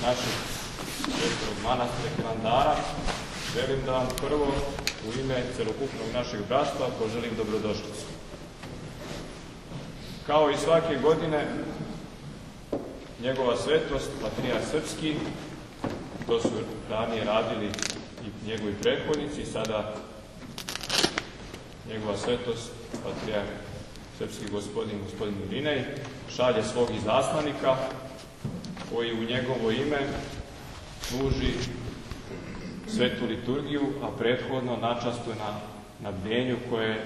našeg svetog manastira Hilandara, želim da vam prvo u ime celokupnog našeg bratstva poželim dobrodošlicu. Kao i svake godine, njegova svetost, patrijarh srpski, to su ranije radili i njegovi prethodnici, sada njegova svetost, patrijarh srpski gospodin Irinej, šalje svog izaslanika koji u njegovo ime služi svetu liturgiju, a prethodno načastuje na bdenju koje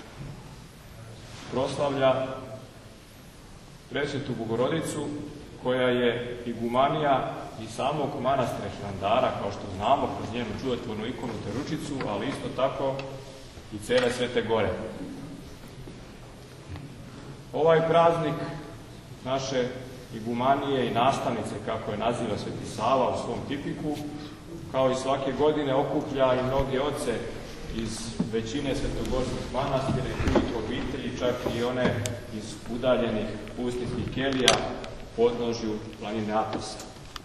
proslavlja Presvetu Bogorodicu, koja je igumanija i samog manastira Hilandara, kao što znamo, kroz njenu čudotvornu ikonu Teručicu, ali isto tako i cele Svete Gore. Ovaj praznik naše igumanije i nastavnice, kako je naziva Sveti Sava u svom tipiku, kao i svake godine okuplja i mnoge oce iz većine svetogorskih manastira i drugih obitelji, čak i one iz udaljenih pustinskih kelija podnožju planine Atosa.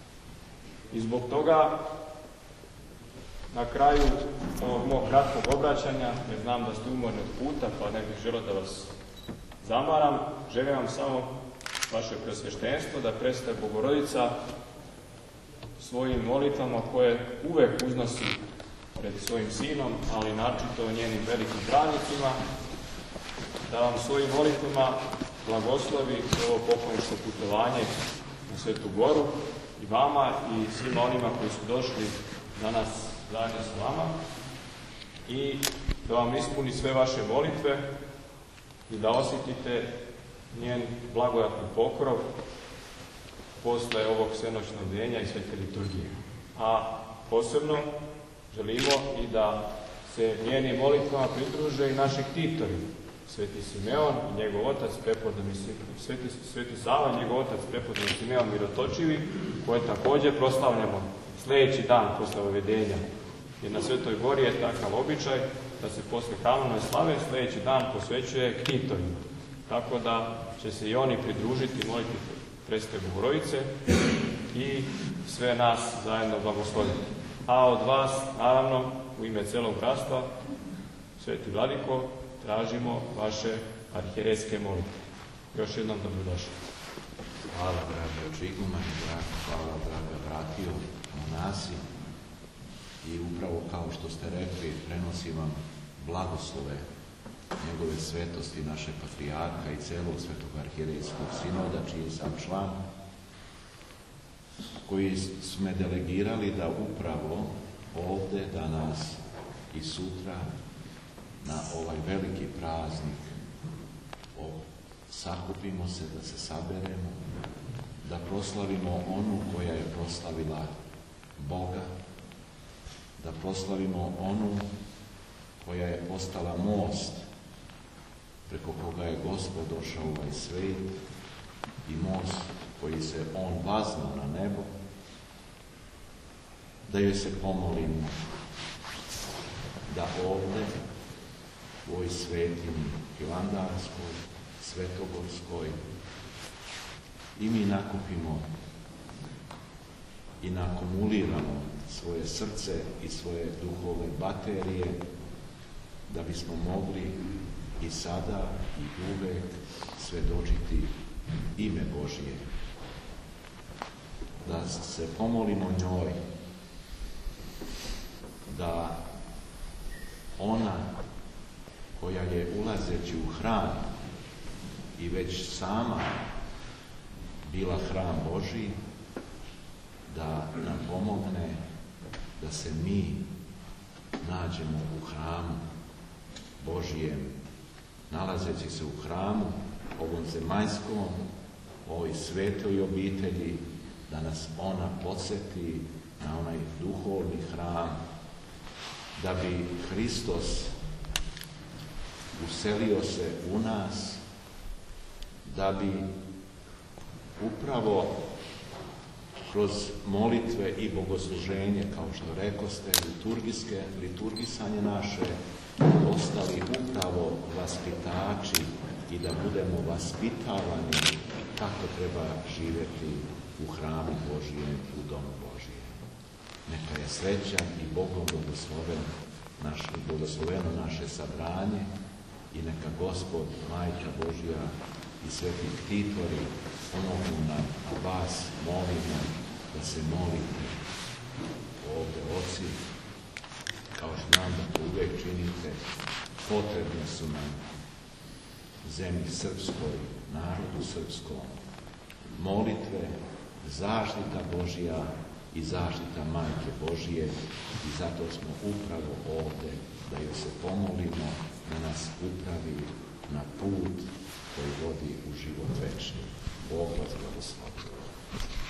I zbog toga, na kraju ovog mog kratkog obraćanja, jer znam da ste umorni od puta, pa ne bih želeo da vas zamaram, želim vam samo vaše presveštenstvo da Presveta Bogorodica svojim molitvama koje uvek uznosi pred svojim sinom, ali naročito njenim velikim pravnicima, da vam svojim molitvama blagoslovi ovo pokloničko putovanje na Svetu Goru i vama i svima onima koji su došli danas zajedno s vama i da vam ispuni sve vaše molitve i da osjetite njen blagodatni pokrov posle ovog svenoćnog bdenja i svete liturgije. A posebno želimo i da se njenim molitvama pridruže i naši ktitori, Sveti Simeon i njegov otac Sveti Sava i njegov otac prepodobni Simeon Mirotočivi, koje takođe proslavljamo sledeći dan posle ovedenja. Jer na Svetoj Gori je takav običaj da se posle hramovne slave sledeći dan posvećuje ktitorima. Tako da će se i oni pridružiti moliti Presvete Bogorodice i sve nas zajedno blagosloviti. A od vas, naravno, u ime celog bratstva, Sveti Vladiko, tražimo vaše arhijerejske molitve. Još jednom dobrodošli. Hvala, draga očigumani, hvala, draga bratio, monasi. I upravo kao što ste rekli, prenosim vam blagoslove njegove svetosti, naše patrijarha i celog Svetog arhijerejskog sinoda, čiji sam član, koji su me delegirali da upravo ovde, danas i sutra, na ovaj veliki praznik sakupimo se, da se saberemo, da proslavimo onu koja je proslavila Boga, da proslavimo onu koja je postala most preko koga je Gospod došao u ovaj svet i most koji se on vaznao na nebo, da joj se pomolimo da ovde u ovoj svetini Hilandarskoj, Svetogorskoj i mi nakupimo i naakumuliramo svoje srce i svoje duhovne baterije da bismo mogli i sada i uvek svedočiti ime Božije. Da se pomolimo njoj da ona koja je ulazeći u hram i već sama bila hram Božiji, da nam pomogne da se mi nađemo u hramu Božijem, nalazeći se u hramu ovom zemaljskom, ovoj svetoj obitelji, da nas ona podsjeti na onaj duhovni hram, da bi Hristos uselio se u nas, da bi upravo kroz molitve i bogosluženje, kao što rekoste, liturgisanje naše, postali upravo vaspitači i da budemo vaspitavani kako treba živjeti u hramu Božijem, u domu Božijem. Neka je sreća i Bogom blagosloveno naše sabranje i neka Gospod, Majka Božja i sveti ktitori pomognu nam, a vas molimo da se molite ovdje, oci, kao što znam da to uvijek činite. Potrebne su nam zemlji srpskoj, narodu srpskom, molitve, zaštita Božja i zaštita Majke Božije i zato smo upravo ovdje da joj se pomolimo, da nas upravi na put koji vodi u život večni. Bog vas blagoslovi.